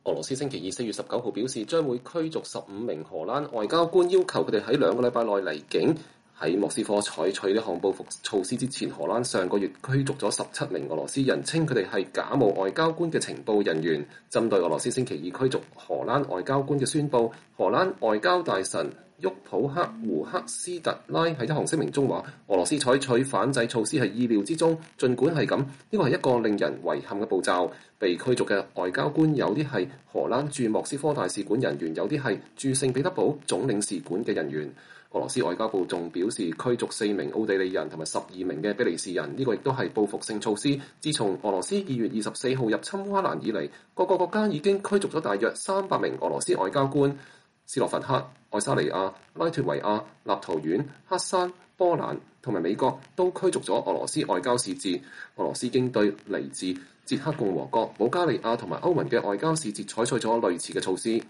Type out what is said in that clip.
俄羅斯星期二4月19號表示，將會驅逐15名荷蘭外交官，要求佢哋喺2個禮拜內離境。喺莫斯科採取呢項報復措施之前，荷蘭上個月驅逐咗17名俄羅斯人，稱佢哋係假冒外交官嘅情報人員。針對俄羅斯星期二驅逐荷蘭外交官嘅宣佈，荷蘭外交大臣沃普克胡克斯特拉喺一項聲明中話：俄羅斯採取反制措施係意料之中，儘管係咁，呢個係一個令人遺憾嘅步驟。被驅逐嘅外交官有啲係荷蘭駐莫斯科大使館人員，有啲係駐聖彼得堡總領事館嘅人員。俄羅斯外交部仲表示驅逐4名奧地利人同埋12名嘅比利時人，呢個亦都係報復性措施。自從俄羅斯2月24號入侵烏克蘭以嚟，各個國家已經驅逐咗大約300名俄羅斯外交官。斯洛伐克、愛沙尼亞、拉脫維亞、立陶宛、黑山、波蘭同埋美國都驅逐咗俄羅斯外交使節。俄羅斯經對嚟自捷克共和國、保加利亞同埋歐盟嘅外交使節採取咗類似嘅措施。